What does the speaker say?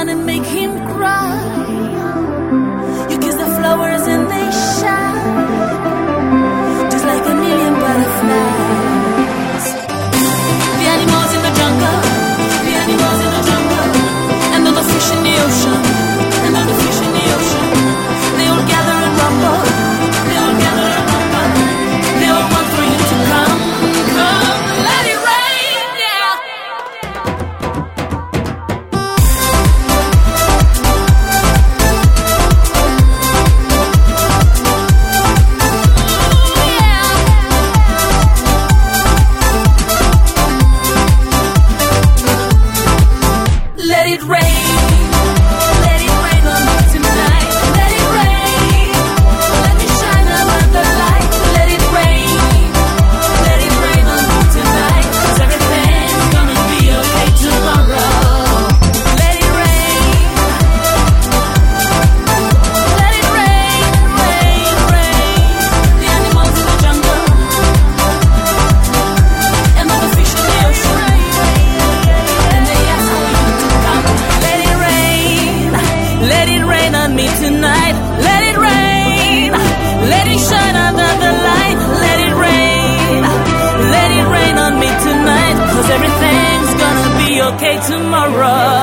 sun and make him cry. You kiss the flowers and they shine, just like a million butterflies. The animals in the jungle, the animals in the jungle, and all the fish in the ocean, and all the fish in the ocean. They all gather and rumble, they all gather and rumble. They all want for you to come, come, let it rain, yeah. Let it rain, let it rain on me tonight. Let it rain, let me shine another light. Let it rain on me tonight. 'Cause everything's gonna be okay tomorrow. Let it rain, rain, rain. The animals in the jungle, and all the fish in the ocean, and they ask for you to come. Let it rain on me tonight. Let it rain, let it shine under the light. Let it rain on me tonight. 'Cause everything's gonna be okay tomorrow.